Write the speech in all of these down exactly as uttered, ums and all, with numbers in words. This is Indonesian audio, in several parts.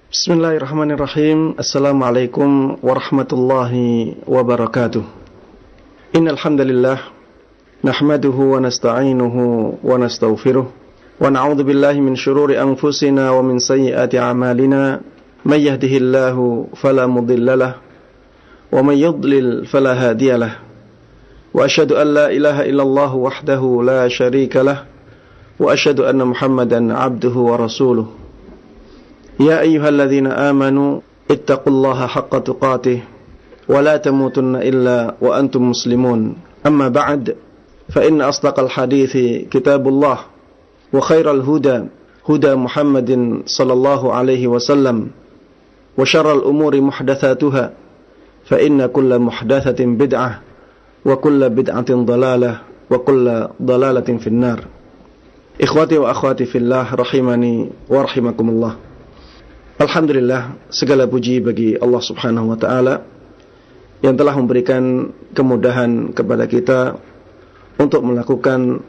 Bismillahirrahmanirrahim. Assalamualaikum warahmatullahi wabarakatuh. Innal hamdalillah nahmaduhu wa nasta'inuhu wa nastaghfiruh wa na'udzu billahi min shururi anfusina wa min sayyiati a'malina. May yahdihillahu fala mudilla lahu wa may yudlil fala hadiya lahu. Wa asyhadu an la ilaha illallah wahdahu la syarika lahu wa asyhadu anna Muhammadan 'abduhu wa rasuluh. Ya ayyuhalladzina amanu ittaqullaha haqqa tuqatih wa la tamutunna illa wa antum muslimun. Amma ba'd, fa inna asdaqal hadithi kitabullah wa khairal huda huda Muhammadin sallallahu alaihi wasallam wa syarral umuri muhdatsatuha fa inna kulla muhdatsatin bid'ah wa kulla bid'atin dhalalah wa kulla dhalalatin finnar. Ikhwati wa akhwati fillah rahimani wa rahimakumullah. Alhamdulillah, segala puji bagi Allah Subhanahu wa ta'ala yang telah memberikan kemudahan kepada kita untuk melakukan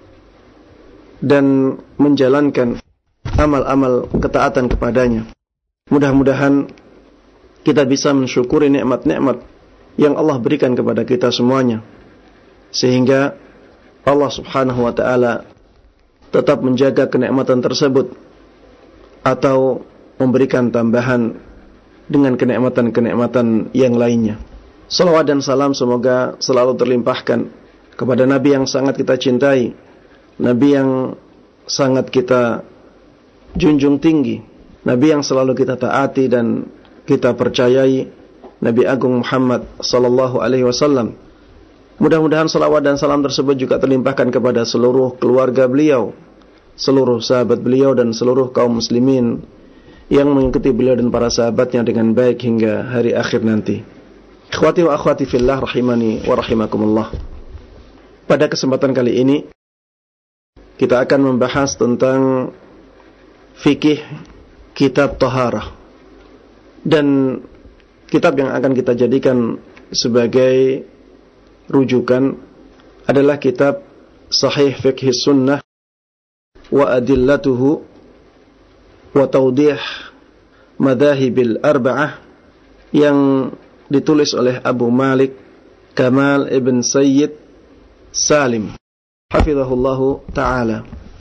dan menjalankan amal-amal ketaatan kepadanya. Mudah-mudahan kita bisa mensyukuri nikmat-nikmat yang Allah berikan kepada kita semuanya, sehingga Allah Subhanahu wa ta'ala tetap menjaga kenikmatan tersebut atau memberikan tambahan dengan kenikmatan-kenikmatan yang lainnya. Salawat dan salam semoga selalu terlimpahkan kepada Nabi yang sangat kita cintai, Nabi yang sangat kita junjung tinggi, Nabi yang selalu kita taati dan kita percayai, Nabi Agung Muhammad sallallahu alaihi wasallam. Mudah-mudahan salawat dan salam tersebut juga terlimpahkan kepada seluruh keluarga beliau, seluruh sahabat beliau dan seluruh kaum muslimin yang mengikuti beliau dan para sahabatnya dengan baik hingga hari akhir nanti. Ikhwati wa akhwati fillah rahimani wa rahimakumullah. Pada kesempatan kali ini kita akan membahas tentang fikih kitab Taharah, dan kitab yang akan kita jadikan sebagai rujukan adalah kitab Sahih Fiqh Sunnah wa Adillatuhu wa Tawdih Madhahibil Arba'ah yang ditulis oleh Abu Malik Kamal Ibn Sayyid Salim hafizahullahu ta'ala.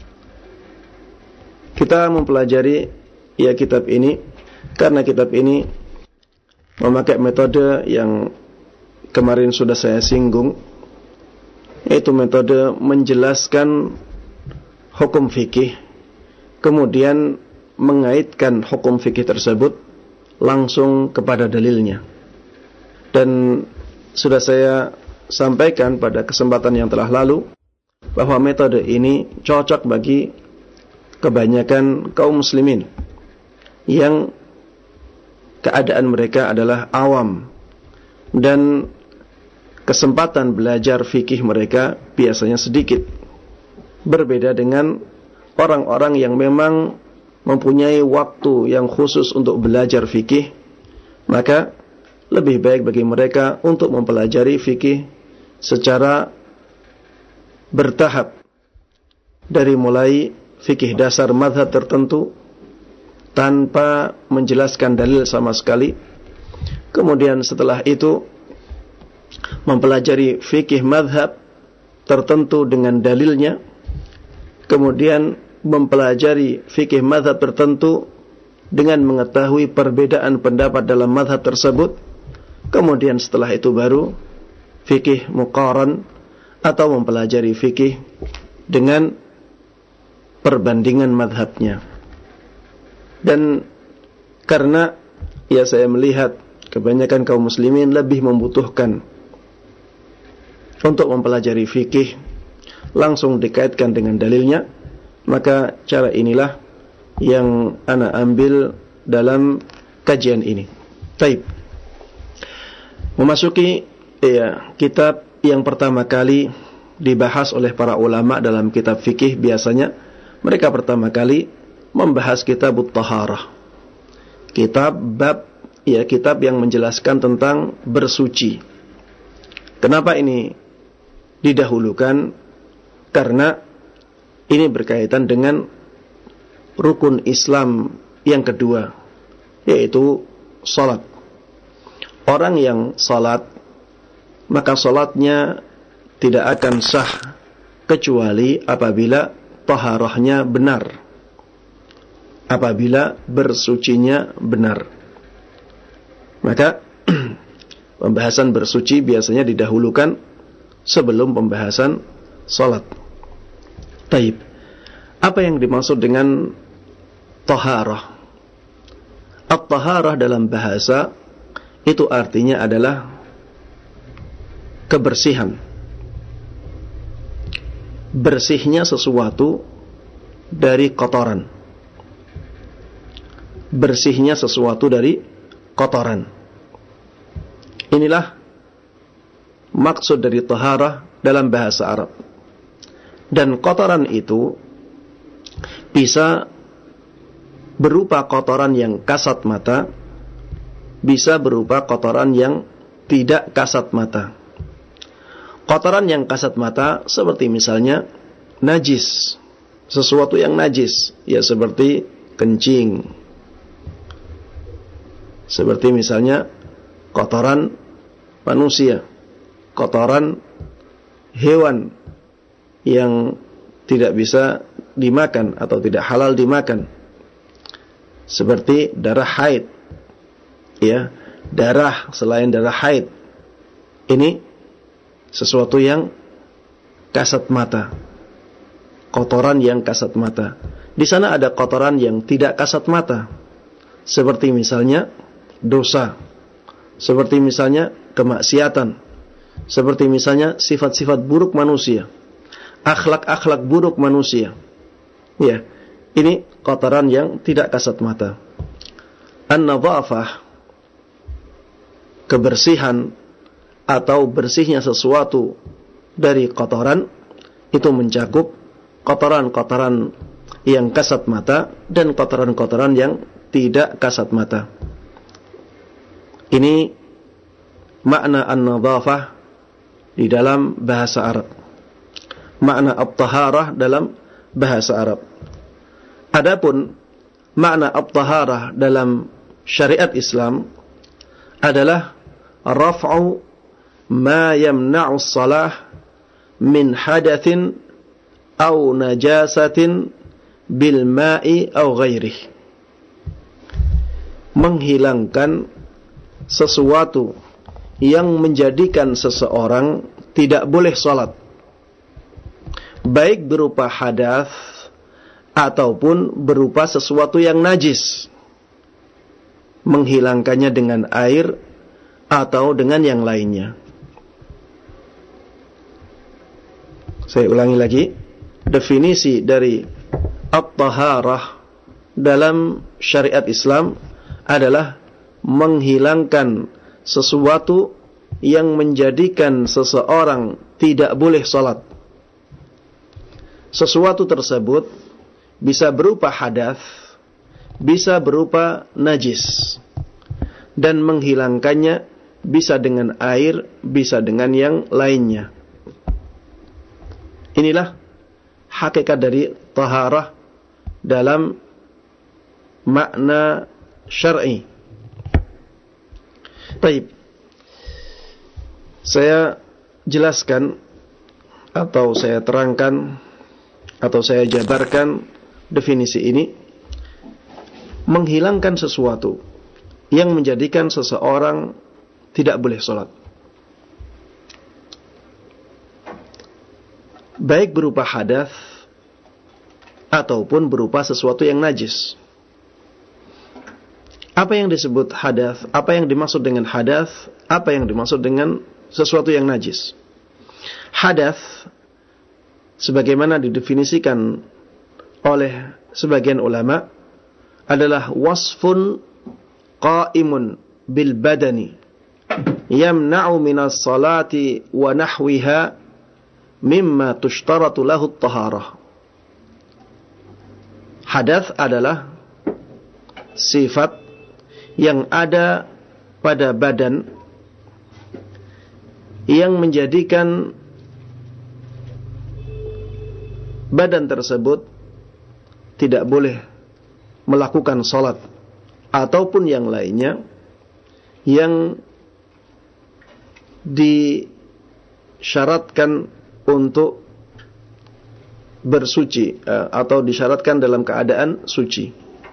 Kita mempelajari ya kitab ini karena kitab ini memakai metode yang kemarin sudah saya singgung, yaitu metode menjelaskan hukum fikih, kemudian mengaitkan hukum fikih tersebut langsung kepada dalilnya. Dan sudah saya sampaikan pada kesempatan yang telah lalu bahwa metode ini cocok bagi kebanyakan kaum muslimin yang keadaan mereka adalah awam dan kesempatan belajar fikih mereka biasanya sedikit. Berbeda dengan orang-orang yang memang mempunyai waktu yang khusus untuk belajar fikih, maka lebih baik bagi mereka untuk mempelajari fikih secara bertahap, dari mulai fikih dasar mazhab tertentu tanpa menjelaskan dalil sama sekali, kemudian setelah itu mempelajari fikih mazhab tertentu dengan dalilnya, kemudian mempelajari fikih mazhab tertentu dengan mengetahui perbedaan pendapat dalam mazhab tersebut, kemudian setelah itu baru fikih muqaran atau mempelajari fikih dengan perbandingan mazhabnya. Dan karena ya saya melihat kebanyakan kaum muslimin lebih membutuhkan untuk mempelajari fikih langsung dikaitkan dengan dalilnya, maka cara inilah yang ana ambil dalam kajian ini. Baik. Memasuki ya, kitab yang pertama kali dibahas oleh para ulama dalam kitab fikih, biasanya mereka pertama kali membahas kitab Taharah. Kitab bab, ya kitab yang menjelaskan tentang bersuci. Kenapa ini didahulukan? Karena ini berkaitan dengan rukun Islam yang kedua, yaitu salat. Orang yang salat, maka salatnya tidak akan sah kecuali apabila taharahnya benar, apabila bersucinya benar. Maka pembahasan bersuci biasanya didahulukan sebelum pembahasan salat. Taib. Apa yang dimaksud dengan taharah? At-taharah dalam bahasa itu artinya adalah kebersihan. Bersihnya sesuatu dari kotoran. Bersihnya sesuatu dari kotoran. Inilah maksud dari taharah dalam bahasa Arab. Dan kotoran itu bisa berupa kotoran yang kasat mata, bisa berupa kotoran yang tidak kasat mata. Kotoran yang kasat mata seperti misalnya najis, sesuatu yang najis, ya seperti kencing, seperti misalnya kotoran manusia, kotoran hewan yang tidak bisa dimakan atau tidak halal dimakan, seperti darah haid, ya, darah selain darah haid. Ini sesuatu yang kasat mata, kotoran yang kasat mata. Di sana ada kotoran yang tidak kasat mata, seperti misalnya dosa, seperti misalnya kemaksiatan, seperti misalnya sifat-sifat buruk manusia, akhlak-akhlak buruk manusia. Ya, ini kotoran yang tidak kasat mata. An-nadhafah, kebersihan atau bersihnya sesuatu dari kotoran, itu mencakup kotoran-kotoran yang kasat mata dan kotoran-kotoran yang tidak kasat mata. Ini makna an-nadhafah di dalam bahasa Arab, makna at-taharah dalam bahasa Arab. Adapun makna at-taharah dalam syariat Islam adalah raf'u ma yamna'u as-salah min hadatsin aw najasatin bil ma'i aw ghairihi. Menghilangkan sesuatu yang menjadikan seseorang tidak boleh salat, baik berupa hadas ataupun berupa sesuatu yang najis, menghilangkannya dengan air atau dengan yang lainnya. Saya ulangi lagi, definisi dari at-taharah dalam syariat Islam adalah menghilangkan sesuatu yang menjadikan seseorang tidak boleh salat. Sesuatu tersebut bisa berupa hadas, bisa berupa najis, dan menghilangkannya bisa dengan air, bisa dengan yang lainnya. Inilah hakikat dari taharah dalam makna syar'i. Baik, saya jelaskan atau saya terangkan atau saya jabarkan definisi ini. Menghilangkan sesuatu yang menjadikan seseorang tidak boleh salat, baik berupa hadas ataupun berupa sesuatu yang najis. Apa yang disebut hadas? Apa yang dimaksud dengan hadas? Apa yang dimaksud dengan sesuatu yang najis? Hadas, sebagaimana didefinisikan oleh sebagian ulama, adalah wasfun qa'imun bil badani yamna'u minas salati wa nahwiha mimma tushtaratu lahu at-taharah. Hadas adalah sifat yang ada pada badan yang menjadikan badan tersebut tidak boleh melakukan salat ataupun yang lainnya yang disyaratkan untuk bersuci atau disyaratkan dalam keadaan suci,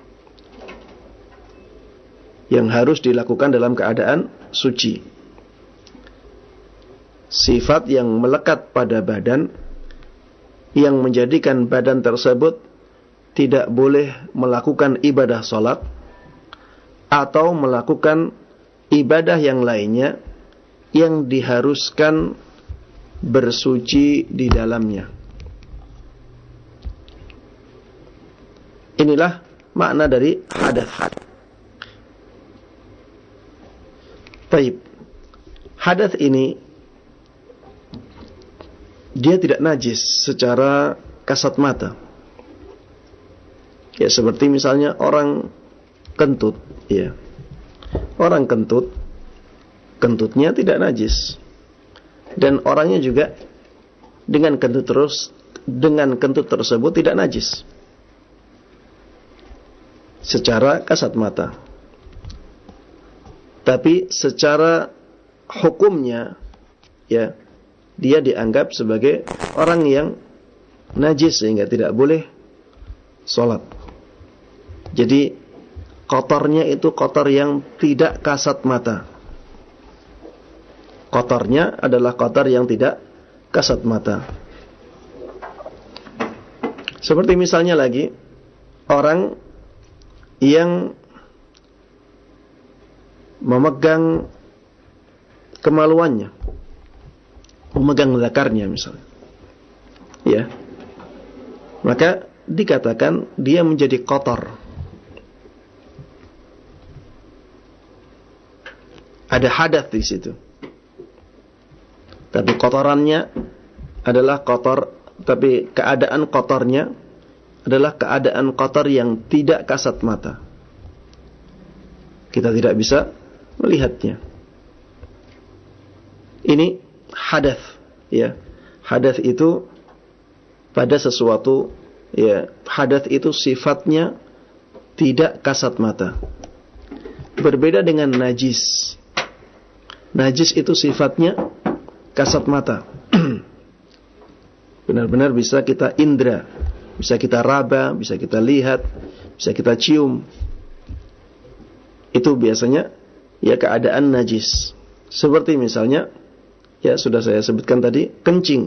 yang harus dilakukan dalam keadaan suci. Sifat yang melekat pada badan yang menjadikan badan tersebut tidak boleh melakukan ibadah salat atau melakukan ibadah yang lainnya yang diharuskan bersuci di dalamnya. Inilah makna dari hadath. Baik. Hadath ini dia tidak najis secara kasat mata. Ya, seperti misalnya orang kentut, ya. Orang kentut, kentutnya tidak najis. Dan orangnya juga dengan kentut terus, dengan kentut tersebut tidak najis secara kasat mata. Tapi secara hukumnya, ya, dia dianggap sebagai orang yang najis sehingga tidak boleh sholat. Jadi kotornya itu kotor yang tidak kasat mata. Kotornya adalah kotor yang tidak kasat mata. Seperti misalnya lagi orang yang memegang kemaluannya, memegang zakarnya misalnya, ya, maka dikatakan dia menjadi kotor. Ada hadath di situ. Tapi kotorannya adalah kotor, tapi keadaan kotornya adalah keadaan kotor yang tidak kasat mata. Kita tidak bisa melihatnya. Ini hadath, ya. Hadath itu pada sesuatu, ya, hadath itu sifatnya tidak kasat mata. Berbeda dengan najis. Najis itu sifatnya kasat mata. Benar-benar bisa kita indra, bisa kita raba, bisa kita lihat, bisa kita cium. Itu biasanya ya keadaan najis. Seperti misalnya, ya sudah saya sebutkan tadi, kencing.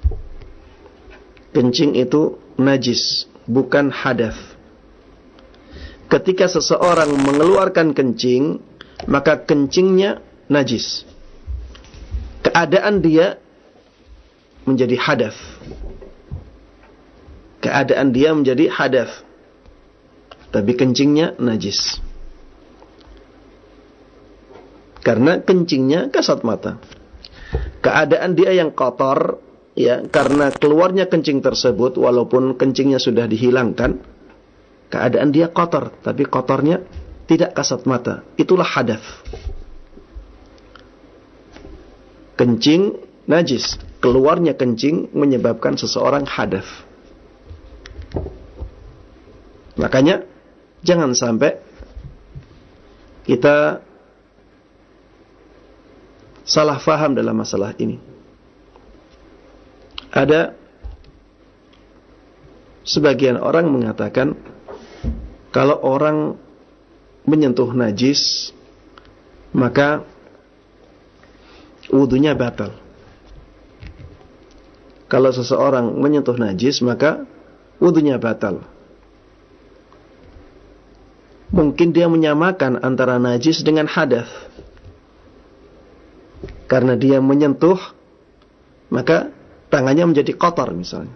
Kencing itu najis, bukan hadath. Ketika seseorang mengeluarkan kencing, maka kencingnya najis. Keadaan dia menjadi hadath. Keadaan dia menjadi hadath. Tapi kencingnya najis. Karena kencingnya kasat mata. Keadaan dia yang kotor, ya, karena keluarnya kencing tersebut, walaupun kencingnya sudah dihilangkan, keadaan dia kotor, tapi kotornya tidak kasat mata. Itulah hadath. Kencing najis, keluarnya kencing menyebabkan seseorang hadath. Makanya jangan sampai kita salah faham dalam masalah ini. Ada sebagian orang mengatakan kalau orang menyentuh najis maka wudunya batal. Kalau seseorang menyentuh najis maka wudunya batal. Mungkin dia menyamakan antara najis dengan hadath. Karena dia menyentuh, maka tangannya menjadi kotor misalnya.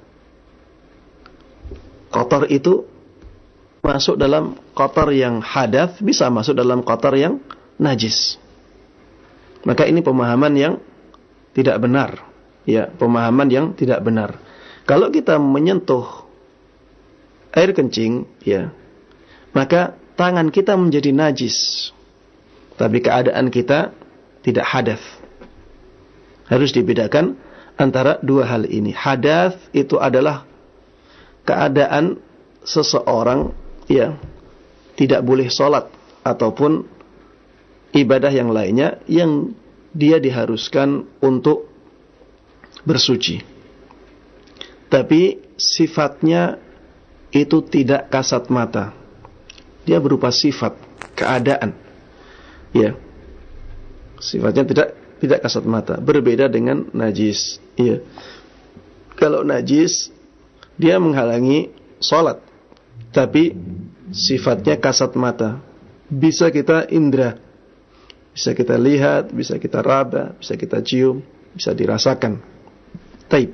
Kotor itu masuk dalam kotor yang hadath, bisa masuk dalam kotor yang najis. Maka ini pemahaman yang tidak benar. Ya, pemahaman yang tidak benar. Kalau kita menyentuh air kencing, ya, maka tangan kita menjadi najis. Tapi keadaan kita tidak hadath. Harus dibedakan antara dua hal ini. Hadath itu adalah keadaan seseorang, ya, tidak boleh sholat ataupun ibadah yang lainnya yang dia diharuskan untuk bersuci. Tapi sifatnya itu tidak kasat mata. Dia berupa sifat, keadaan. Ya. Sifatnya tidak tidak kasat mata, berbeda dengan najis. Ya. Kalau najis dia menghalangi salat, tapi sifatnya kasat mata. Bisa kita indra, bisa kita lihat, bisa kita raba, bisa kita cium, bisa dirasakan. Taib.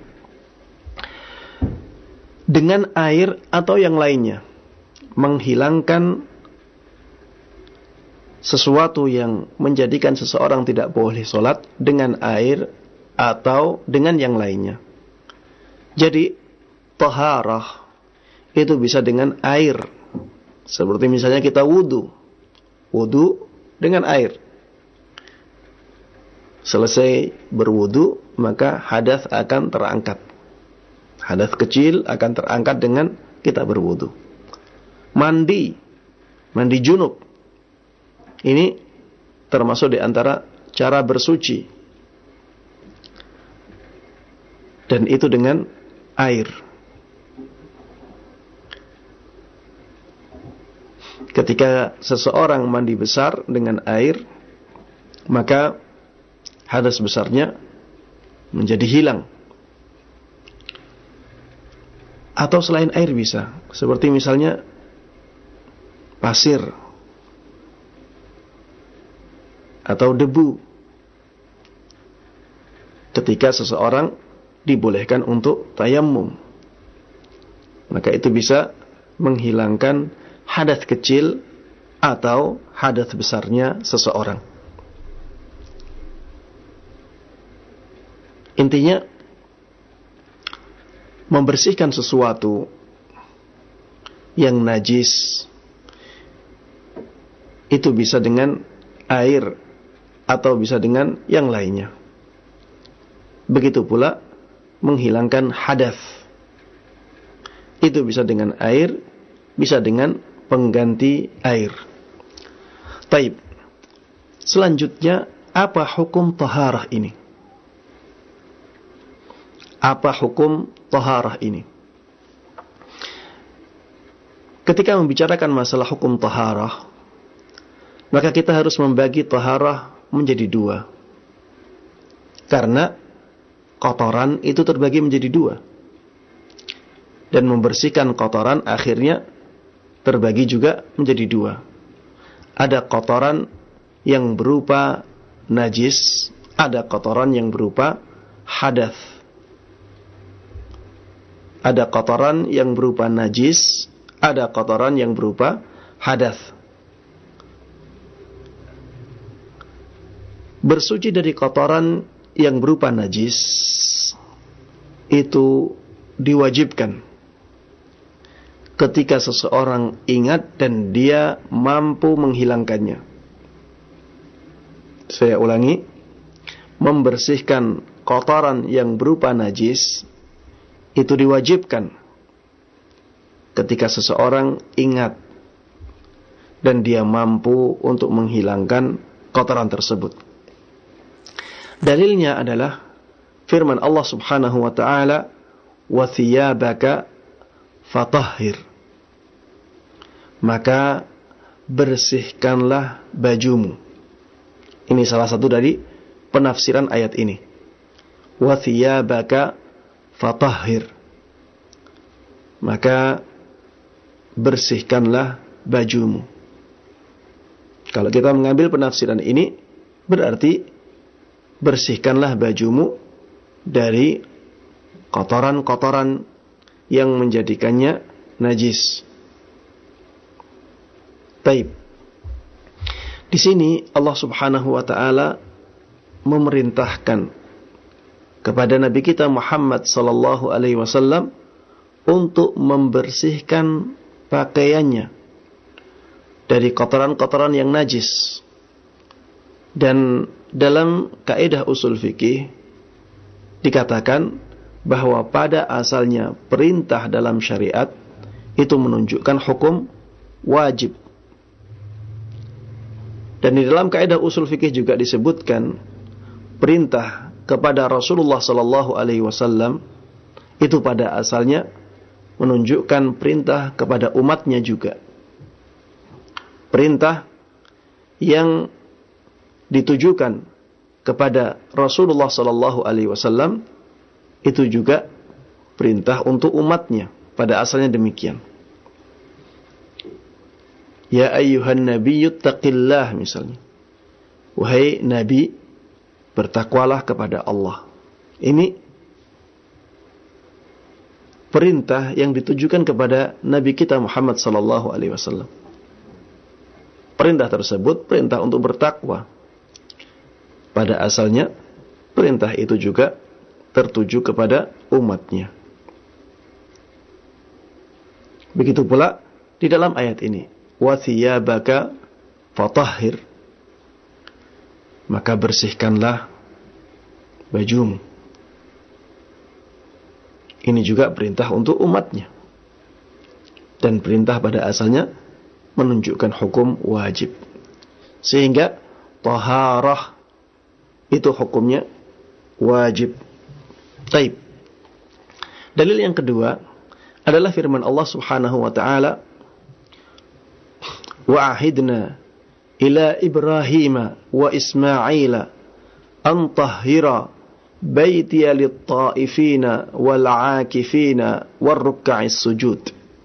Dengan air atau yang lainnya, menghilangkan sesuatu yang menjadikan seseorang tidak boleh sholat dengan air atau dengan yang lainnya. Jadi, taharah itu bisa dengan air. Seperti misalnya kita wudu. Wudu dengan air. Selesai berwudu, maka hadas akan terangkat. Hadas kecil akan terangkat dengan kita berwudu. Mandi, mandi junub. Ini termasuk di antara cara bersuci. Dan itu dengan air. Ketika seseorang mandi besar dengan air, maka hadas besarnya menjadi hilang. Atau selain air bisa, seperti misalnya pasir atau debu. Ketika seseorang dibolehkan untuk tayammum, maka itu bisa menghilangkan hadas kecil atau hadas besarnya seseorang. Intinya, membersihkan sesuatu yang najis itu bisa dengan air atau bisa dengan yang lainnya. Begitu pula menghilangkan hadas. Itu bisa dengan air, bisa dengan pengganti air. Taib. Selanjutnya, apa hukum taharah ini? Apa hukum taharah ini? Ketika membicarakan masalah hukum taharah, maka kita harus membagi taharah menjadi dua. Karena kotoran itu terbagi menjadi dua. Dan membersihkan kotoran akhirnya terbagi juga menjadi dua. Ada kotoran yang berupa najis, ada kotoran yang berupa hadas. Ada kotoran yang berupa najis, ada kotoran yang berupa hadas. Bersuci dari kotoran yang berupa najis itu diwajibkan ketika seseorang ingat dan dia mampu menghilangkannya. Saya ulangi, membersihkan kotoran yang berupa najis itu diwajibkan ketika seseorang ingat dan dia mampu untuk menghilangkan kotoran tersebut. Dalilnya adalah firman Allah Subhanahu wa taala, "Wa thiyabaka fatahhir." Maka bersihkanlah bajumu. Ini salah satu dari penafsiran ayat ini. Wa thiyabaka fatahhir. Maka bersihkanlah bajumu. Kalau kita mengambil penafsiran ini, berarti bersihkanlah bajumu dari kotoran-kotoran yang menjadikannya najis. Taib. Di sini Allah Subhanahu wa taala memerintahkan kepada Nabi kita Muhammad sallallahu alaihi wasallam untuk membersihkan pakaiannya dari kotoran-kotoran yang najis. Dan dalam kaidah usul fikih dikatakan bahwa pada asalnya perintah dalam syariat itu menunjukkan hukum wajib. Dan di dalam kaidah usul fikih juga disebutkan perintah kepada Rasulullah sallallahu alaihi wasallam itu pada asalnya menunjukkan perintah kepada umatnya juga. Perintah yang ditujukan kepada Rasulullah sallallahu alaihi wasallam itu juga perintah untuk umatnya. Pada asalnya demikian. Ya ayyuhan nabiyyu taqillah misalnya. Wahai nabi, bertakwalah kepada Allah. Ini perintah yang ditujukan kepada nabi kita Muhammad sallallahu alaihi wasallam. Perintah tersebut perintah untuk bertakwa. Pada asalnya perintah itu juga tertuju kepada umatnya. Begitu pula di dalam ayat ini. Wa thiyabaka fatahhir, maka bersihkanlah bajumu. Ini juga perintah untuk umatnya. Dan perintah pada asalnya menunjukkan hukum wajib. Sehingga taharah itu hukumnya wajib. Taib. Dalil yang kedua adalah firman Allah Subhanahu wa taala, wa ahidna ila Ibrahim wa Ismail an tahhira baitiya lit-ta'ifina wal-'akifina war-ruk'is sujud.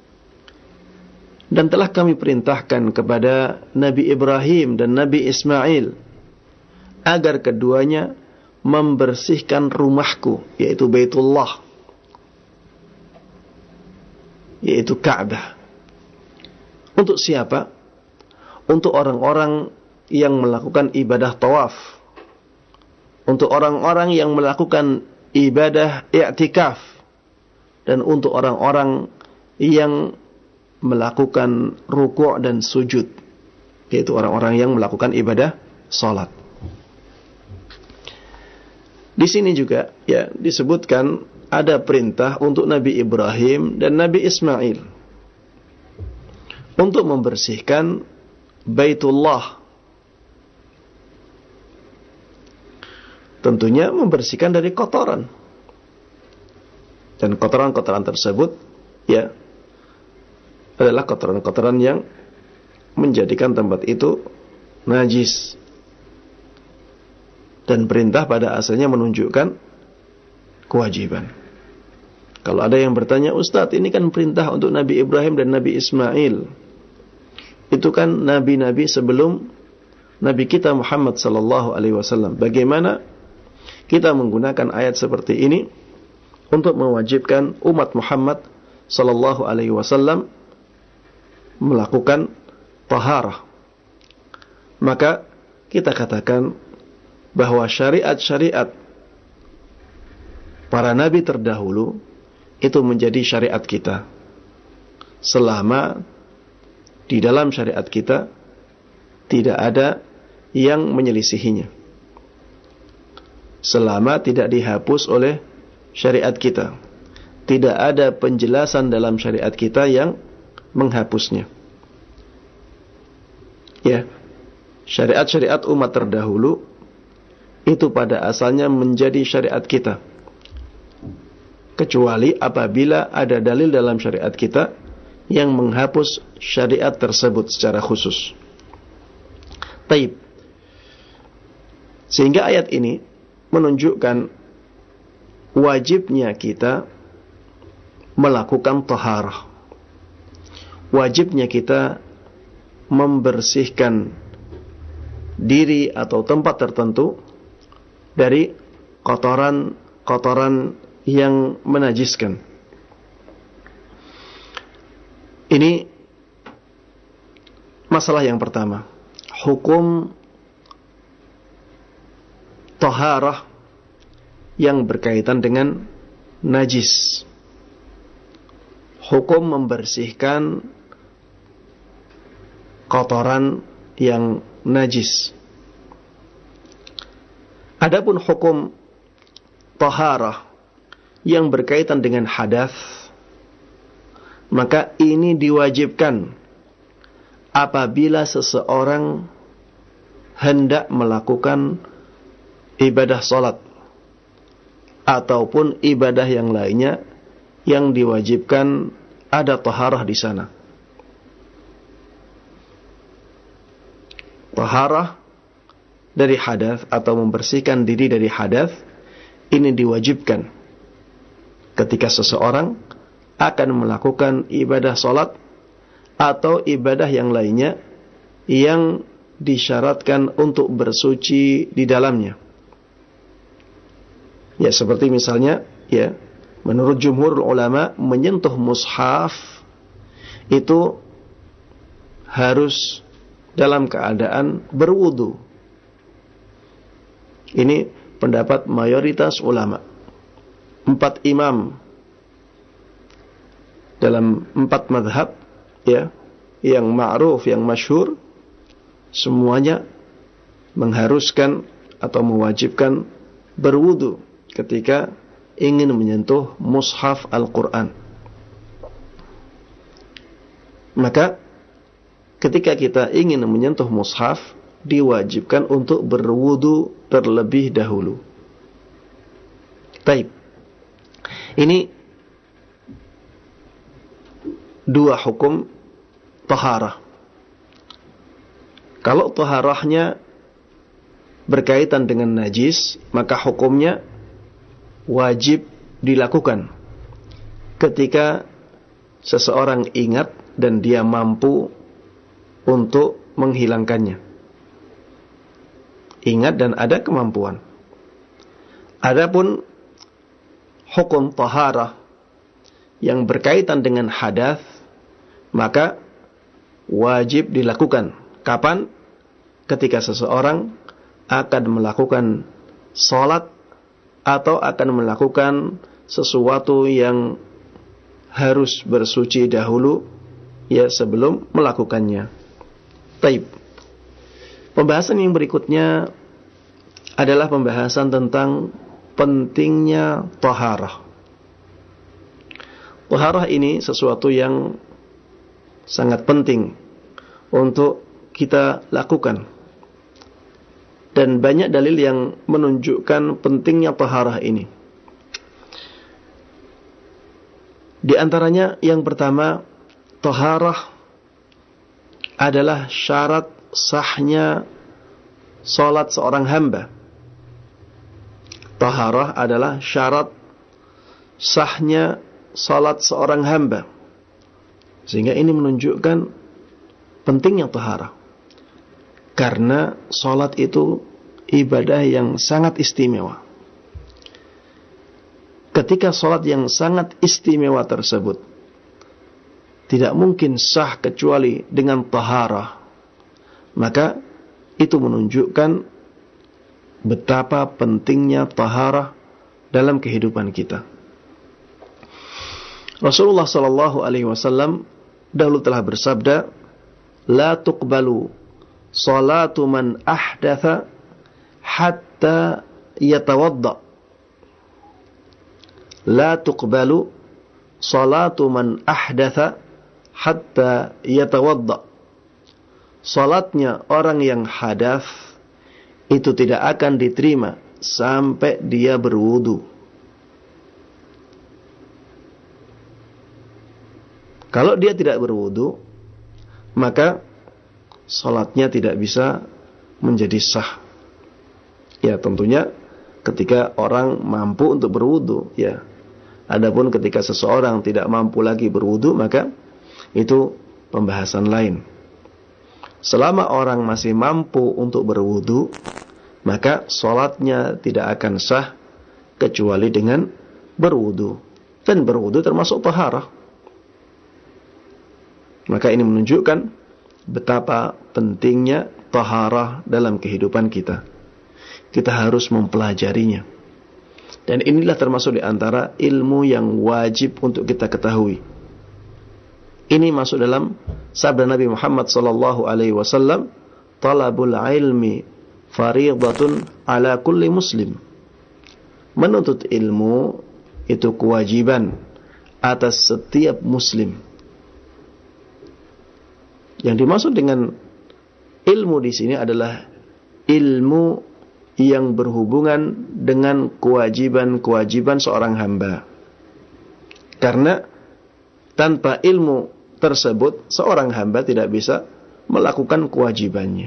Dan telah kami perintahkan kepada Nabi Ibrahim dan Nabi Ismail agar keduanya membersihkan rumahku, yaitu Baitullah, yaitu Ka'bah. Untuk siapa? Untuk orang-orang yang melakukan ibadah tawaf, untuk orang-orang yang melakukan ibadah i'tikaf, dan untuk orang-orang yang melakukan ruku' dan sujud, yaitu orang-orang yang melakukan ibadah salat. Di sini juga ya disebutkan ada perintah untuk Nabi Ibrahim dan Nabi Ismail untuk membersihkan Baitullah. Tentunya membersihkan dari kotoran. Dan kotoran-kotoran tersebut ya adalah kotoran-kotoran yang menjadikan tempat itu najis. Dan perintah pada asalnya menunjukkan kewajiban. Kalau ada yang bertanya, Ustadz, ini kan perintah untuk Nabi Ibrahim dan Nabi Ismail. Itu kan nabi-nabi sebelum Nabi kita Muhammad sallallahu alaihi wasallam. Bagaimana kita menggunakan ayat seperti ini untuk mewajibkan umat Muhammad sallallahu alaihi wasallam melakukan taharah? Maka kita katakan bahwa syariat-syariat para nabi terdahulu itu menjadi syariat kita. Selama di dalam syariat kita tidak ada yang menyelisihinya. Selama tidak dihapus oleh syariat kita, tidak ada penjelasan dalam syariat kita yang menghapusnya. Ya, syariat-syariat umat terdahulu itu pada asalnya menjadi syariat kita. Kecuali apabila ada dalil dalam syariat kita yang menghapus syariat tersebut secara khusus. Taib. Sehingga ayat ini menunjukkan wajibnya kita melakukan taharah. Wajibnya kita membersihkan diri atau tempat tertentu dari kotoran-kotoran yang menajiskan. Ini masalah yang pertama. Hukum taharah yang berkaitan dengan najis. Hukum membersihkan kotoran yang najis. Adapun hukum taharah yang berkaitan dengan hadas, maka ini diwajibkan apabila seseorang hendak melakukan ibadah salat ataupun ibadah yang lainnya yang diwajibkan ada taharah di sana. Taharah dari hadath atau membersihkan diri dari hadath ini diwajibkan ketika seseorang akan melakukan ibadah salat atau ibadah yang lainnya yang disyaratkan untuk bersuci di dalamnya. Ya, seperti misalnya, ya, menurut jumhur ulama menyentuh mushaf itu harus dalam keadaan berwudu. Ini pendapat mayoritas ulama. Empat imam dalam empat madhab, ya, yang ma'ruf, yang masyhur, semuanya mengharuskan atau mewajibkan berwudu ketika ingin menyentuh mushaf Al-Quran. Maka ketika kita ingin menyentuh mushaf, diwajibkan untuk berwudu terlebih dahulu. Baik. Ini dua hukum taharah. Kalau taharahnya berkaitan dengan najis, maka hukumnya wajib dilakukan ketika seseorang ingat dan dia mampu untuk menghilangkannya. Ingat dan ada kemampuan. Adapun hukum taharah yang berkaitan dengan hadath, maka wajib dilakukan. Kapan? Ketika seseorang akan melakukan salat atau akan melakukan sesuatu yang harus bersuci dahulu, ya, sebelum melakukannya. Taib. Pembahasan yang berikutnya adalah pembahasan tentang pentingnya taharah. Taharah ini sesuatu yang sangat penting untuk kita lakukan. Dan banyak dalil yang menunjukkan pentingnya taharah ini. Di antaranya yang pertama, taharah adalah syarat sahnya salat seorang hamba. Taharah adalah syarat sahnya salat seorang hamba. Sehingga ini menunjukkan pentingnya taharah. Karena salat itu ibadah yang sangat istimewa. Ketika salat yang sangat istimewa tersebut tidak mungkin sah kecuali dengan taharah, maka itu menunjukkan betapa pentingnya taharah dalam kehidupan kita. Rasulullah sallallahu alaihi wasallam dahulu telah bersabda, "La tuqbalu salatu man ahdatha hatta yatawadda." La tuqbalu salatu man ahdatha hatta yatawadda. Salatnya orang yang hadath itu tidak akan diterima sampai dia berwudu. Kalau dia tidak berwudu, maka salatnya tidak bisa menjadi sah. Ya, tentunya ketika orang mampu untuk berwudu, ya. Adapun ketika seseorang tidak mampu lagi berwudu, maka itu pembahasan lain. Selama orang masih mampu untuk berwudu, maka salatnya tidak akan sah kecuali dengan berwudu. Dan berwudu termasuk taharah. Maka ini menunjukkan betapa pentingnya taharah dalam kehidupan kita. Kita harus mempelajarinya. Dan inilah termasuk di antara ilmu yang wajib untuk kita ketahui. Ini masuk dalam sabda Nabi Muhammad sallallahu alaihi wasallam, "Talabul ilmi fariidatun ala kulli muslim." Menuntut ilmu itu kewajiban atas setiap muslim. Yang dimaksud dengan ilmu di sini adalah ilmu yang berhubungan dengan kewajiban-kewajiban seorang hamba. Karena tanpa ilmu tersebut, seorang hamba tidak bisa melakukan kewajibannya.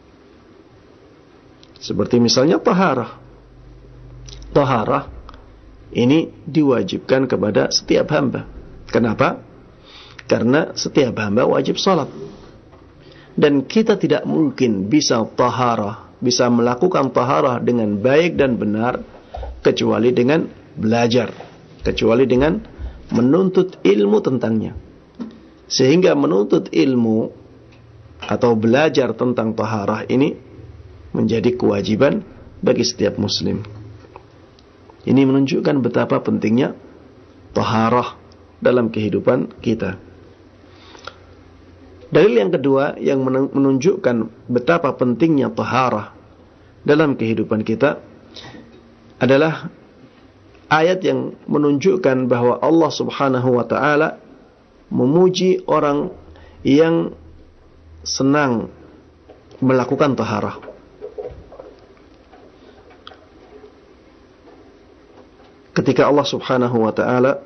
Seperti misalnya taharah. Taharah ini diwajibkan kepada setiap hamba. Kenapa? Karena setiap hamba wajib salat. Dan kita tidak mungkin bisa taharah, bisa melakukan taharah dengan baik dan benar kecuali dengan belajar, kecuali dengan menuntut ilmu tentangnya. Sehingga menuntut ilmu atau belajar tentang taharah ini menjadi kewajiban bagi setiap muslim. Ini menunjukkan betapa pentingnya taharah dalam kehidupan kita. Dalil yang kedua yang menunjukkan betapa pentingnya taharah dalam kehidupan kita adalah ayat yang menunjukkan bahwa Allah Subhanahu wa taala memuji orang yang senang melakukan taharah. Ketika Allah Subhanahu wa taala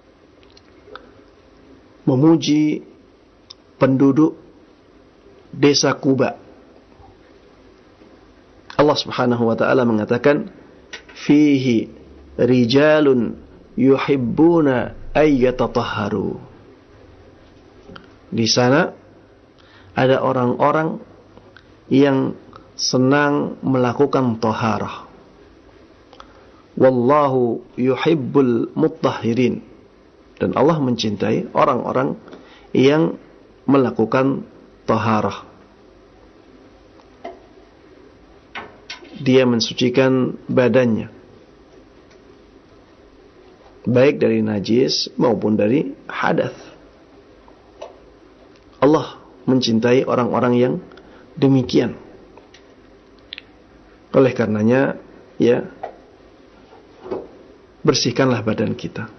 memuji penduduk desa Quba, Allah Subhanahu wa taala mengatakan, "Fihi rijalun yuhibbuna ayyatatahharu." Di sana ada orang-orang yang senang melakukan taharah. Wallahu yuhibbul mutahhirin. Dan Allah mencintai orang-orang yang melakukan taharah. Dia mensucikan badannya, baik dari najis maupun dari hadath. Allah mencintai orang-orang yang demikian. Oleh karenanya, ya, bersihkanlah badan kita.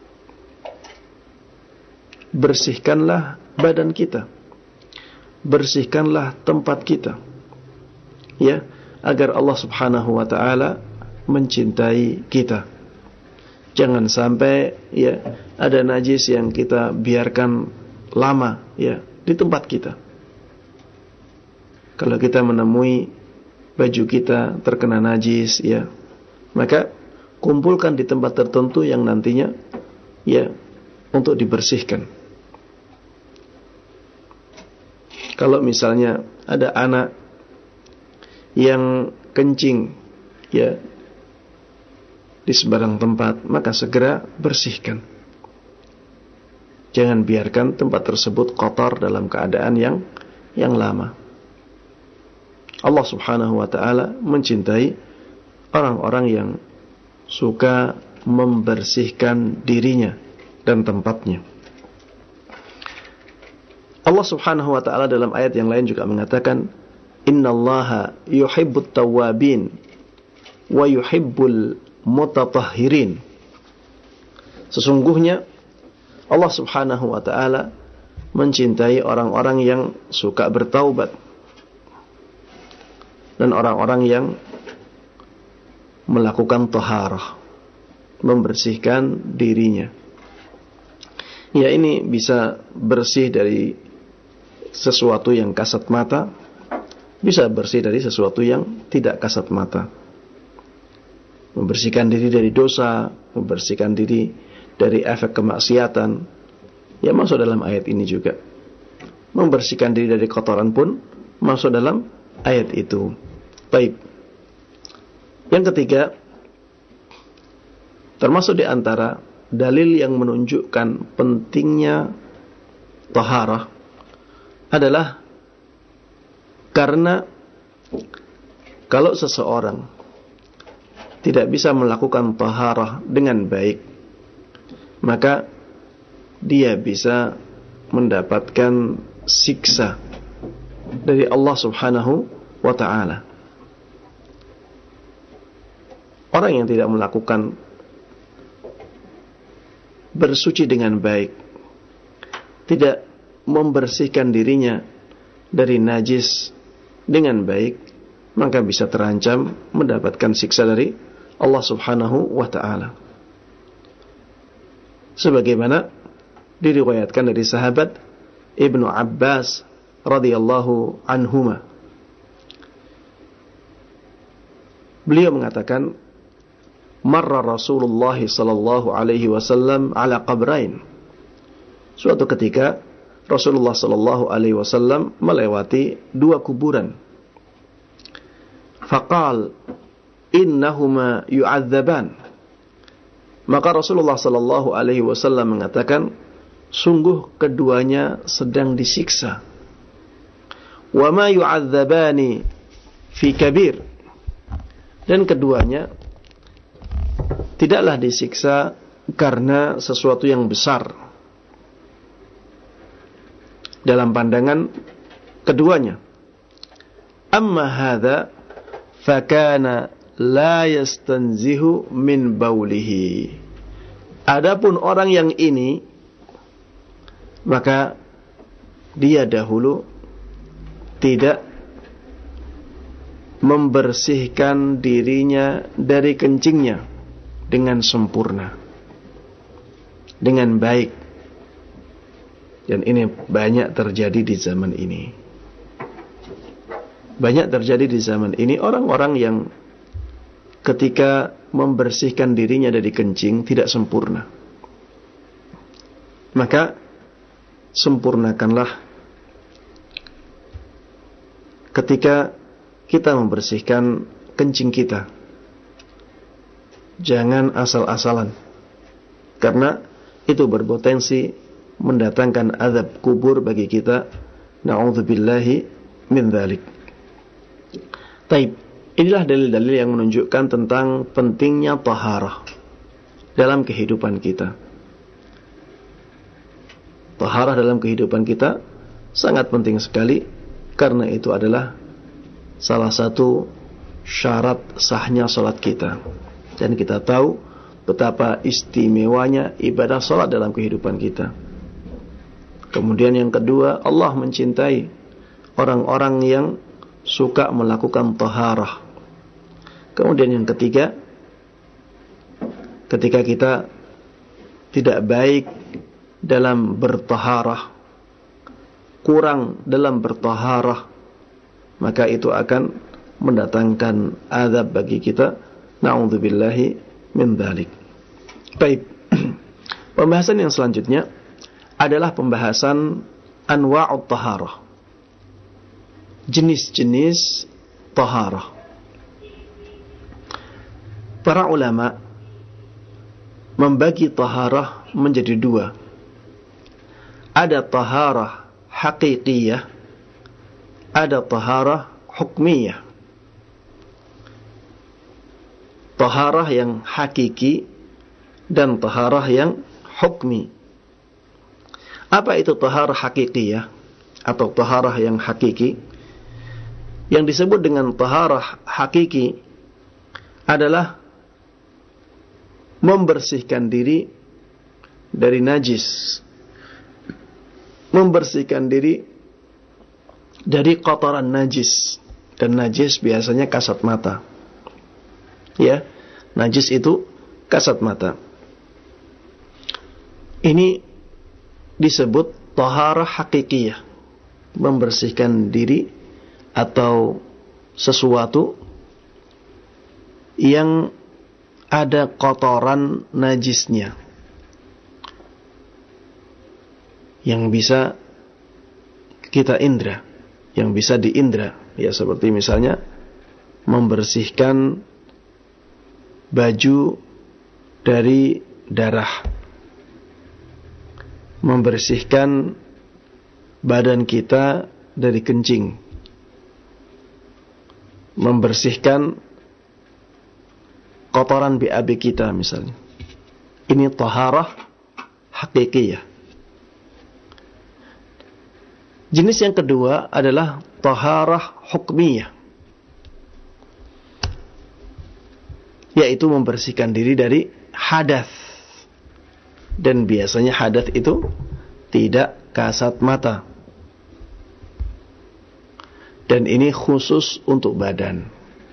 Bersihkanlah badan kita. Bersihkanlah tempat kita. Ya, agar Allah Subhanahu wa taala mencintai kita. Jangan sampai ya ada najis yang kita biarkan lama ya di tempat kita. Kalau kita menemui baju kita terkena najis ya, maka kumpulkan di tempat tertentu yang nantinya ya untuk dibersihkan. Kalau misalnya ada anak yang kencing ya di sebarang tempat, maka segera bersihkan. Jangan biarkan tempat tersebut kotor dalam keadaan yang yang lama. Allah Subhanahu wa taala mencintai orang-orang yang suka membersihkan dirinya dan tempatnya. Allah Subhanahu wa taala dalam ayat yang lain juga mengatakan, "Innallaha yuhibbut tawwabin wa yuhibbul mutatahhirin." Sesungguhnya Allah Subhanahu wa taala mencintai orang-orang yang suka bertaubat dan orang-orang yang melakukan taharah, membersihkan dirinya. Ya, ini bisa bersih dari sesuatu yang kasat mata, bisa bersih dari sesuatu yang tidak kasat mata. Membersihkan diri dari dosa, membersihkan diri dari efek kemaksiatan, ya masuk dalam ayat ini juga. Membersihkan diri dari kotoran pun masuk dalam ayat itu. Baik. Yang ketiga, termasuk di antara dalil yang menunjukkan pentingnya taharah adalah karena kalau seseorang tidak bisa melakukan taharah dengan baik, maka dia bisa mendapatkan siksa dari Allah Subhanahu wa ta'ala. Orang yang tidak melakukan bersuci dengan baik, tidak membersihkan dirinya dari najis dengan baik, maka bisa terancam mendapatkan siksa dari Allah Subhanahu wa ta'ala. Sebagaimana diriwayatkan dari sahabat Ibnu Abbas radhiyallahu anhuma. Beliau mengatakan, marra Rasulullah sallallahu alaihi wasallam ala qabrain. Suatu ketika Rasulullah sallallahu alaihi wasallam melewati dua kuburan. Faqal innahuma yu'adzaban. Maka Rasulullah sallallahu alaihi wasallam mengatakan, sungguh keduanya sedang disiksa. Wa ma yu'adzabani fi kabir. Dan keduanya tidaklah disiksa karena sesuatu yang besar. Dalam pandangan keduanya. Amma hadza fakana la yastanzihu min baulihi. Adapun orang yang ini, maka dia dahulu tidak membersihkan dirinya dari kencingnya dengan sempurna, dengan baik. Dan ini banyak terjadi di zaman ini. Banyak terjadi di zaman ini orang-orang yang ketika membersihkan dirinya dari kencing tidak sempurna. Maka sempurnakanlah ketika kita membersihkan kencing kita. Jangan asal-asalan, karena itu berpotensi mendatangkan azab kubur bagi kita. Na'udzubillahi min dzalik. Taib, inilah dalil-dalil yang menunjukkan tentang pentingnya taharah dalam kehidupan kita. Taharah dalam kehidupan kita sangat penting sekali, karena itu adalah salah satu syarat sahnya salat kita. Dan kita tahu betapa istimewanya ibadah salat dalam kehidupan kita. Kemudian yang kedua, Allah mencintai orang-orang yang suka melakukan taharah. Kemudian yang ketiga, ketika kita tidak baik dalam bertaharah, kurang dalam bertaharah, maka itu akan mendatangkan azab bagi kita. Na'udzubillahi min dzalik. Baik. Pembahasan yang selanjutnya adalah pembahasan anwa'ut taharah. Jenis-jenis taharah. Para ulama membagi taharah menjadi dua. Ada taharah haqiqiyah, ada taharah hukmiyah. Taharah yang hakiki dan taharah yang hukmi. Apa itu taharah hakikiyah atau taharah yang hakiki? Yang disebut dengan taharah hakiki adalah membersihkan diri dari najis, membersihkan diri dari kotoran najis. Dan najis biasanya kasat mata. Ya, najis itu kasat mata. Ini disebut taharah hakikiyah, membersihkan diri atau sesuatu yang ada kotoran najisnya, yang bisa kita indra, yang bisa diindra. Ya, seperti misalnya membersihkan baju dari darah, membersihkan badan kita dari kencing, membersihkan kotoran B A B kita misalnya. Ini taharah hakikiyah. Jenis yang kedua adalah taharah hukmiyah, yaitu membersihkan diri dari hadas. Dan biasanya hadas itu tidak kasat mata. Dan ini khusus untuk badan.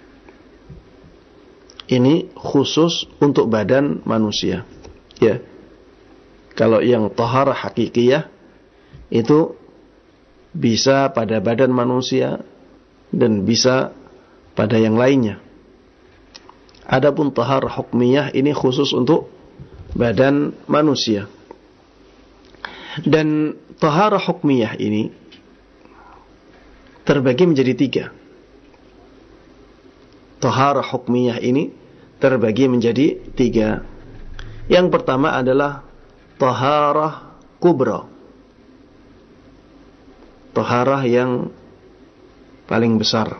Ini khusus untuk badan manusia. Ya. Kalau yang taharah hakikiyah itu bisa pada badan manusia dan bisa pada yang lainnya. Adapun taharah hukmiyah ini khusus untuk badan manusia. Dan taharah hukmiyah ini terbagi menjadi tiga. Taharah hukmiyah ini terbagi menjadi tiga. Yang pertama adalah taharah kubra. Taharah yang paling besar.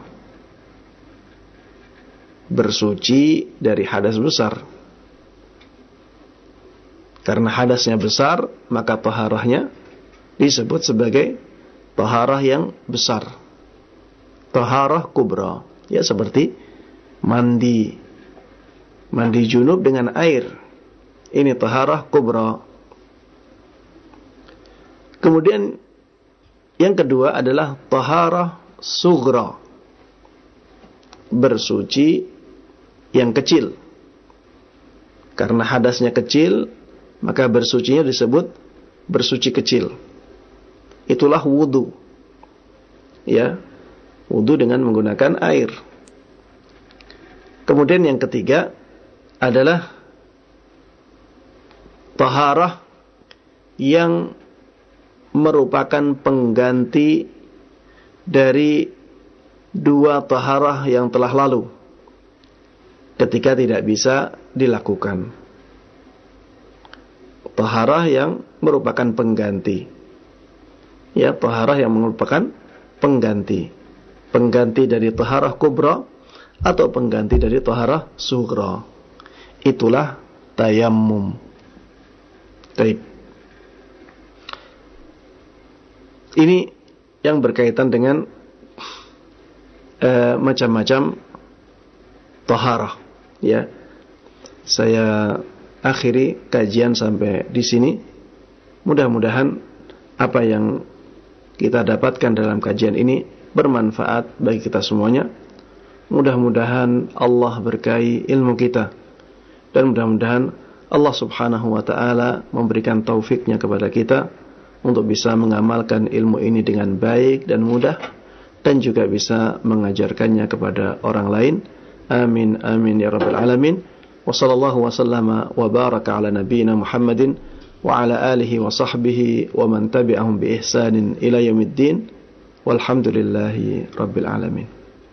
Bersuci dari hadas besar. Karena hadasnya besar, maka taharahnya disebut sebagai taharah yang besar. Taharah kubra, ya seperti mandi mandi junub dengan air. Ini taharah kubra. Kemudian yang kedua adalah taharah sughra. Bersuci yang kecil. Karena hadasnya kecil, maka bersucinya disebut bersuci kecil. Itulah wudu. Ya, wudu dengan menggunakan air. Kemudian yang ketiga adalah taharah yang merupakan pengganti dari dua taharah yang telah lalu ketika tidak bisa dilakukan. Taharah yang merupakan pengganti. Ya, taharah yang merupakan pengganti. Pengganti dari taharah kubra atau pengganti dari taharah sughra. Itulah tayammum. Baik. Ini yang berkaitan dengan uh, macam-macam taharah. Ya, saya akhiri kajian sampai di sini. Mudah-mudahan apa yang kita dapatkan dalam kajian ini bermanfaat bagi kita semuanya. Mudah-mudahan Allah berkahi ilmu kita, dan mudah-mudahan Allah subhanahu wa ta'ala memberikan taufiknya kepada kita untuk bisa mengamalkan ilmu ini dengan baik dan mudah, dan juga bisa mengajarkannya kepada orang lain. Amin amin ya rabbal alamin. Wa sallallahu wa sallama wa baraka ala nabiyyina Muhammadin wa ala alihi wa sahbihi wa man tabi'ahum bi ihsanin ila yaumiddin. Walhamdulillahi rabbil alamin.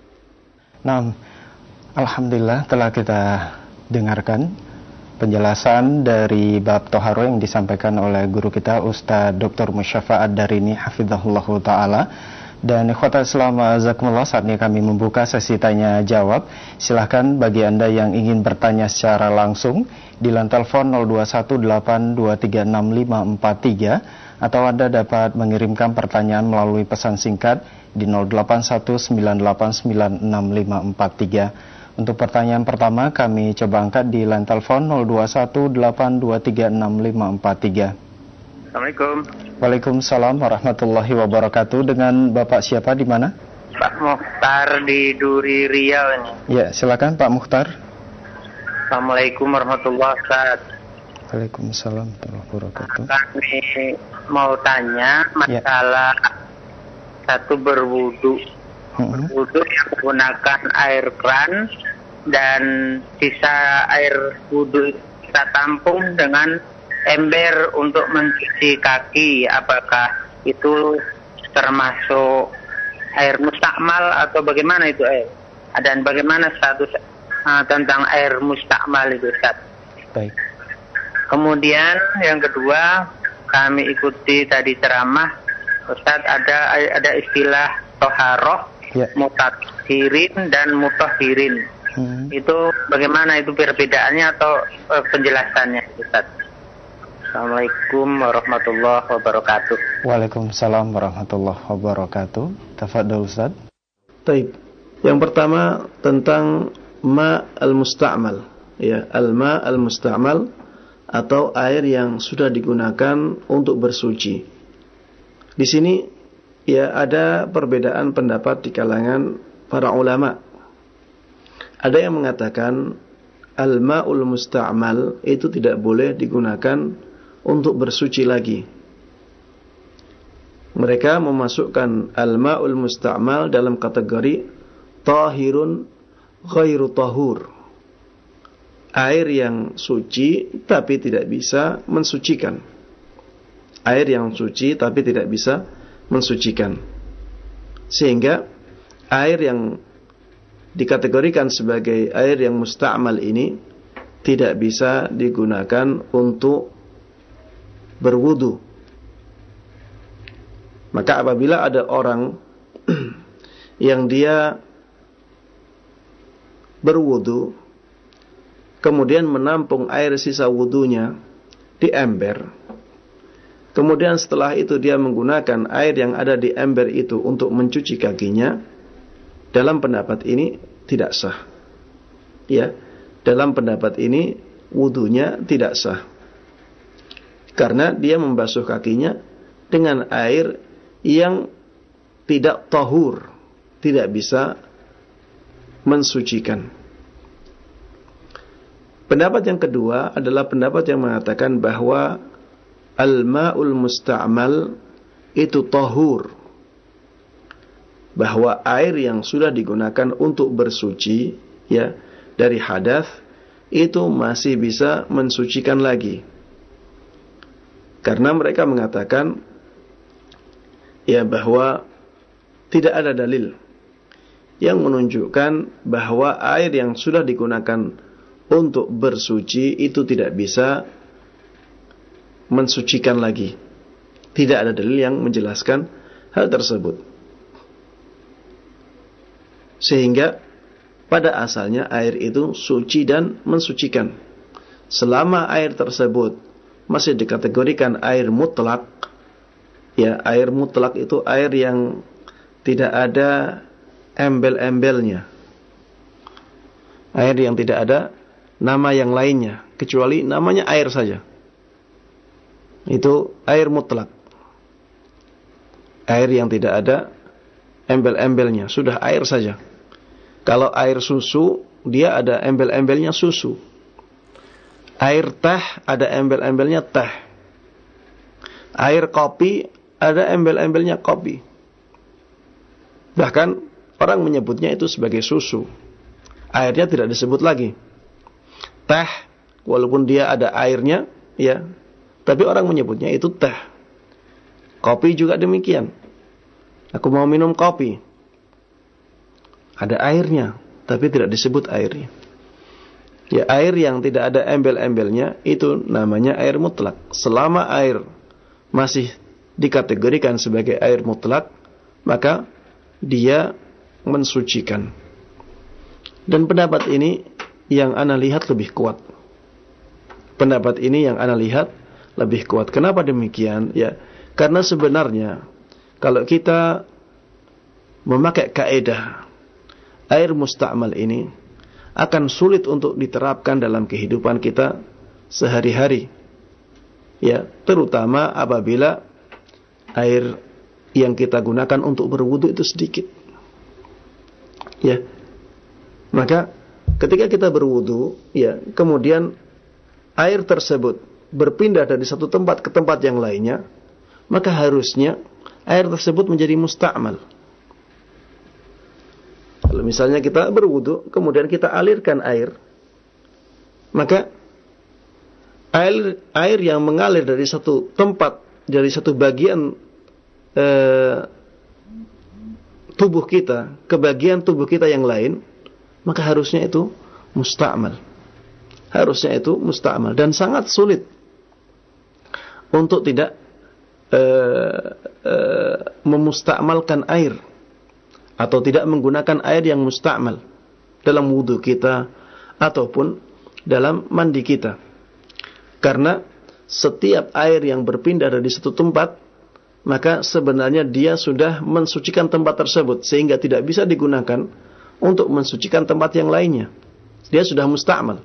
Nah, alhamdulillah telah kita dengarkan penjelasan dari bab toharo yang disampaikan oleh guru kita Ustaz Doktor Musyafa Ad-Darini hafizahullah taala. Dan ikhwatal Islam azakumullah, saatnya kami membuka sesi tanya jawab. Silahkan bagi Anda yang ingin bertanya secara langsung di line telepon nol dua satu delapan dua tiga enam lima empat tiga, atau Anda dapat mengirimkan pertanyaan melalui pesan singkat di nol delapan satu sembilan delapan sembilan enam lima empat tiga. Untuk pertanyaan pertama kami coba angkat di line telepon nol dua satu delapan dua tiga enam lima empat tiga. Assalamualaikum. Waalaikumsalam warahmatullahi wabarakatuh. Dengan Bapak siapa di mana? Pak Mukhtar di Duri Riau ini. Ya, silakan Pak Mukhtar. Assalamualaikum warahmatullahi wabarakatuh. Waalaikumsalam warahmatullahi wabarakatuh. Kami mau tanya masalah ya. Satu berwudu. Hmm. Berwudu yang menggunakan air kran dan sisa air wudu kita tampung dengan ember untuk mencuci kaki. Apakah itu termasuk air mustakmal atau bagaimana itu air? Dan bagaimana status uh, tentang air mustakmal itu, Ustaz? Baik. Kemudian yang kedua, kami ikuti tadi ceramah Ustaz, ada ada istilah toharoh, ya. Mutathirin dan mutahhirin. Hmm. Itu bagaimana itu perbedaannya atau uh, penjelasannya, Ustaz? Assalamualaikum warahmatullahi wabarakatuh. Waalaikumsalam warahmatullahi wabarakatuh. Tafadhol Ustaz. Baik. Yang pertama tentang ma al-musta'mal, ya, al-ma al-musta'mal atau air yang sudah digunakan untuk bersuci. Di sini ya ada perbedaan pendapat di kalangan para ulama. Ada yang mengatakan al-ma'ul musta'mal itu tidak boleh digunakan untuk bersuci lagi. Mereka memasukkan al-ma'ul musta'mal dalam kategori tahirun ghairu tahur, air yang suci tapi tidak bisa mensucikan. Air yang suci tapi tidak bisa mensucikan. Sehingga air yang dikategorikan sebagai air yang musta'mal ini tidak bisa digunakan untuk berwudu. Maka apabila ada orang yang dia berwudu kemudian menampung air sisa wudunya di ember, kemudian setelah itu dia menggunakan air yang ada di ember itu untuk mencuci kakinya, dalam pendapat ini tidak sah. Ya, dalam pendapat ini wudunya tidak sah. Karena dia membasuh kakinya dengan air yang tidak tahur, tidak bisa mensucikan. Pendapat yang kedua adalah pendapat yang mengatakan bahwa al-ma'ul musta'mal itu tahur, bahwa air yang sudah digunakan untuk bersuci ya dari hadas itu masih bisa mensucikan lagi. Karena mereka mengatakan ya bahwa tidak ada dalil yang menunjukkan bahwa air yang sudah digunakan untuk bersuci itu tidak bisa mensucikan lagi. Tidak ada dalil yang menjelaskan hal tersebut. Sehingga pada asalnya air itu suci dan mensucikan. Selama air tersebut masih dikategorikan air mutlak, ya air mutlak itu air yang tidak ada embel-embelnya, air yang tidak ada nama yang lainnya kecuali namanya air saja. Itu air mutlak, air yang tidak ada embel-embelnya, sudah air saja. Kalau air susu, dia ada embel-embelnya susu. Air teh ada embel-embelnya teh. Air kopi ada embel-embelnya kopi. Bahkan orang menyebutnya itu sebagai susu. Airnya tidak disebut lagi. Teh, walaupun dia ada airnya, ya, tapi orang menyebutnya itu teh. Kopi juga demikian. Aku mau minum kopi. Ada airnya, tapi tidak disebut airnya. Ya, air yang tidak ada embel-embelnya itu namanya air mutlak. Selama air masih dikategorikan sebagai air mutlak, maka dia mensucikan. Dan pendapat ini yang ana lihat lebih kuat. Pendapat ini yang ana lihat lebih kuat. Kenapa demikian? Ya, karena sebenarnya kalau kita memakai kaidah air musta'mal ini akan sulit untuk diterapkan dalam kehidupan kita sehari-hari. Ya, terutama apabila air yang kita gunakan untuk berwudu itu sedikit. Ya. Maka ketika kita berwudu, ya, kemudian air tersebut berpindah dari satu tempat ke tempat yang lainnya, maka harusnya air tersebut menjadi musta'mal. Kalau misalnya kita berwudu, kemudian kita alirkan air, maka air air yang mengalir dari satu tempat, dari satu bagian eh, tubuh kita ke bagian tubuh kita yang lain, maka harusnya itu musta'mal. Harusnya itu musta'mal. Dan sangat sulit untuk tidak eh, eh, memusta'malkan air, atau tidak menggunakan air yang musta'mal dalam wudu kita ataupun dalam mandi kita. Karena setiap air yang berpindah dari satu tempat, maka sebenarnya dia sudah mensucikan tempat tersebut, sehingga tidak bisa digunakan untuk mensucikan tempat yang lainnya. Dia sudah musta'mal.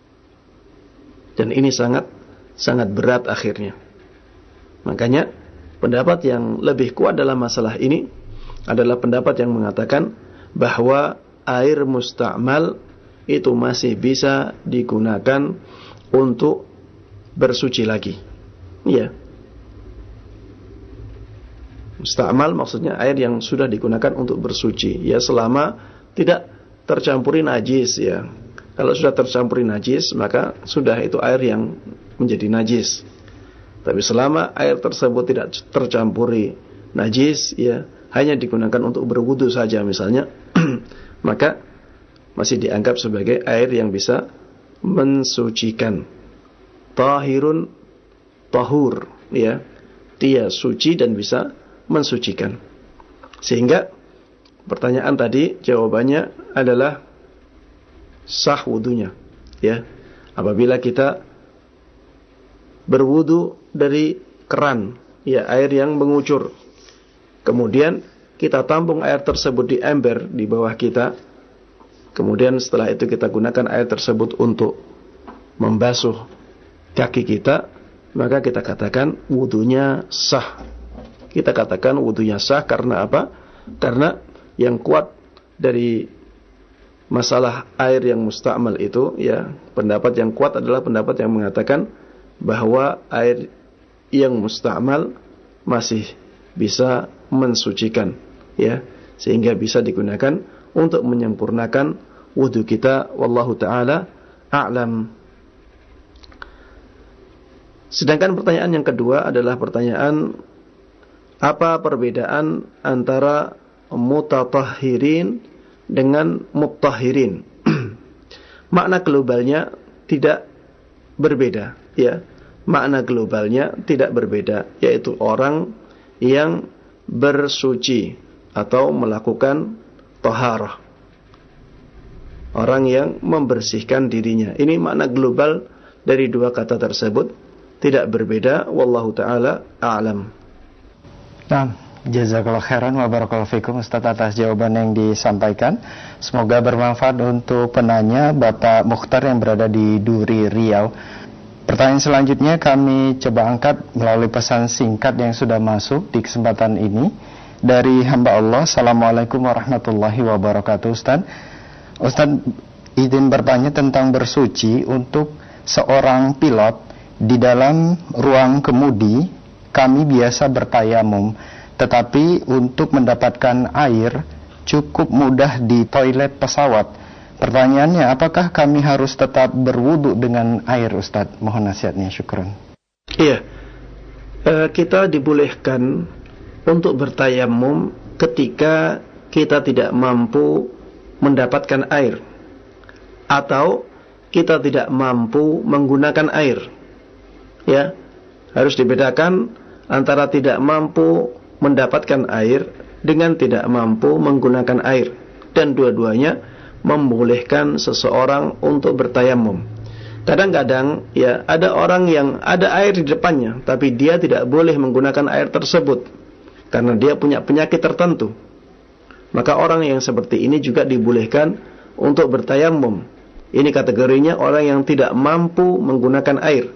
Dan ini sangat sangat berat akhirnya. Makanya pendapat yang lebih kuat dalam masalah ini adalah pendapat yang mengatakan bahwa air musta'mal itu masih bisa digunakan untuk bersuci lagi. Ya. Musta'mal maksudnya air yang sudah digunakan untuk bersuci. Ya, selama tidak tercampuri najis ya. Kalau sudah tercampuri najis, maka sudah itu air yang menjadi najis. Tapi selama air tersebut tidak tercampuri najis ya, hanya digunakan untuk berwudu saja misalnya, maka masih dianggap sebagai air yang bisa mensucikan. Tahirun tahur ya. Dia suci dan bisa mensucikan. Sehingga pertanyaan tadi jawabannya adalah sah wudunya ya. Apabila kita berwudu dari keran ya, air yang mengucur, kemudian kita tampung air tersebut di ember di bawah kita, kemudian setelah itu kita gunakan air tersebut untuk membasuh kaki kita, maka kita katakan wudunya sah. Kita katakan wudunya sah karena apa? Karena yang kuat dari masalah air yang musta'mal itu ya, pendapat yang kuat adalah pendapat yang mengatakan bahwa air yang musta'mal masih bisa mensucikan ya, sehingga bisa digunakan untuk menyempurnakan wudu kita. Wallahu ta'ala a'lam. Sedangkan pertanyaan yang kedua adalah pertanyaan, apa perbedaan antara mutatahhirin dengan muttahirin? Makna globalnya tidak berbeda ya. Makna globalnya tidak berbeda, yaitu orang yang bersuci atau melakukan taharah, orang yang membersihkan dirinya. Ini makna global dari dua kata tersebut, tidak berbeda. Wallahu ta'ala a'lam. Nah, jazakallahu khairan wa barakallahu fikum Ustaz atas jawaban yang disampaikan. Semoga bermanfaat untuk penanya Bapak Mukhtar yang berada di Duri, Riau. Pertanyaan selanjutnya kami coba angkat melalui pesan singkat yang sudah masuk di kesempatan ini dari hamba Allah. Assalamualaikum warahmatullahi wabarakatuh. Ustaz, Ustaz izin bertanya tentang bersuci untuk seorang pilot. Di dalam ruang kemudi kami biasa bertayamum, tetapi untuk mendapatkan air cukup mudah di toilet pesawat. Pertanyaannya, apakah kami harus tetap berwudu dengan air, Ustaz? Mohon nasihatnya, syukran. Iya, e, kita dibolehkan untuk bertayamum ketika kita tidak mampu mendapatkan air atau kita tidak mampu menggunakan air. Ya, harus dibedakan antara tidak mampu mendapatkan air dengan tidak mampu menggunakan air, dan dua-duanya membolehkan seseorang untuk bertayamum. Kadang-kadang ya ada orang yang ada air di depannya tapi dia tidak boleh menggunakan air tersebut karena dia punya penyakit tertentu. Maka orang yang seperti ini juga dibolehkan untuk bertayamum. Ini kategorinya orang yang tidak mampu menggunakan air.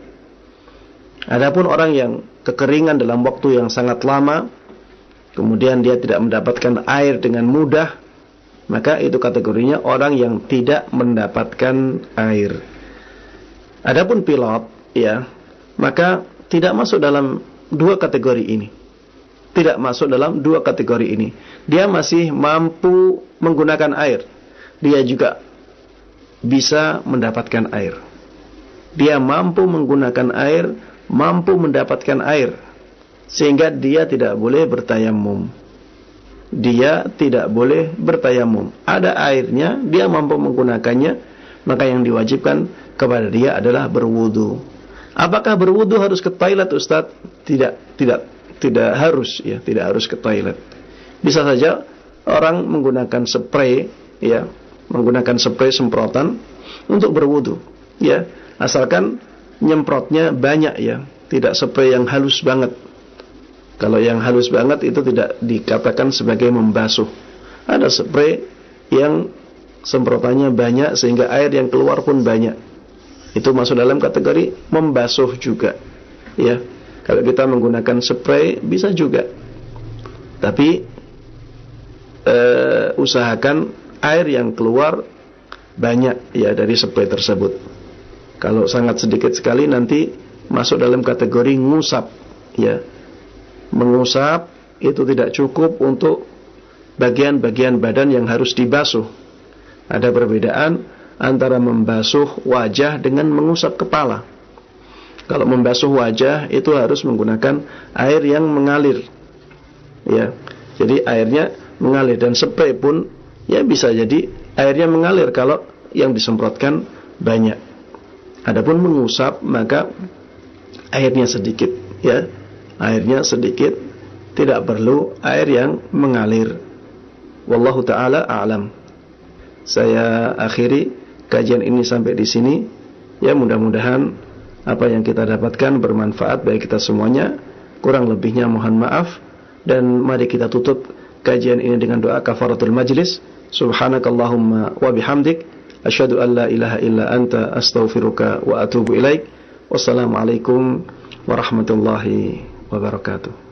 Adapun orang yang kekeringan dalam waktu yang sangat lama, kemudian dia tidak mendapatkan air dengan mudah, maka itu kategorinya orang yang tidak mendapatkan air. Adapun pilot, ya, maka tidak masuk dalam dua kategori ini. Tidak masuk dalam dua kategori ini. Dia masih mampu menggunakan air. Dia juga bisa mendapatkan air. Dia mampu menggunakan air, mampu mendapatkan air, sehingga dia tidak boleh bertayamum. Dia tidak boleh bertayamum. Ada airnya, dia mampu menggunakannya, maka yang diwajibkan kepada dia adalah berwudu. Apakah berwudu harus ke toilet, Ustaz? Tidak, tidak, tidak harus, ya, tidak harus ke toilet. Bisa saja orang menggunakan spray, ya, menggunakan spray semprotan untuk berwudu, ya, asalkan nyemprotnya banyak, ya, tidak spray yang halus banget. Kalau yang halus banget itu tidak dikatakan sebagai membasuh. Ada spray yang semprotannya banyak sehingga air yang keluar pun banyak. Itu masuk dalam kategori membasuh juga, ya. Kalau kita menggunakan spray bisa juga. Tapi uh, usahakan air yang keluar banyak ya dari spray tersebut. Kalau sangat sedikit sekali nanti masuk dalam kategori ngusap ya. Mengusap itu tidak cukup untuk bagian-bagian badan yang harus dibasuh. Ada perbedaan antara membasuh wajah dengan mengusap kepala. Kalau membasuh wajah itu harus menggunakan air yang mengalir. Ya. Jadi airnya mengalir, dan spray pun ya bisa jadi airnya mengalir kalau yang disemprotkan banyak. Adapun mengusap maka airnya sedikit ya. Airnya sedikit, tidak perlu air yang mengalir. Wallahu taala a'lam. Saya akhiri kajian ini sampai di sini. Ya, mudah-mudahan apa yang kita dapatkan bermanfaat bagi kita semuanya. Kurang lebihnya mohon maaf, dan mari kita tutup kajian ini dengan doa kafaratul majlis. Subhanakallahumma wa bihamdik, asyhadu an la ilaha illa anta, astaghfiruka wa atubu ilaik. Wassalamualaikum warahmatullahi wabarakatuh.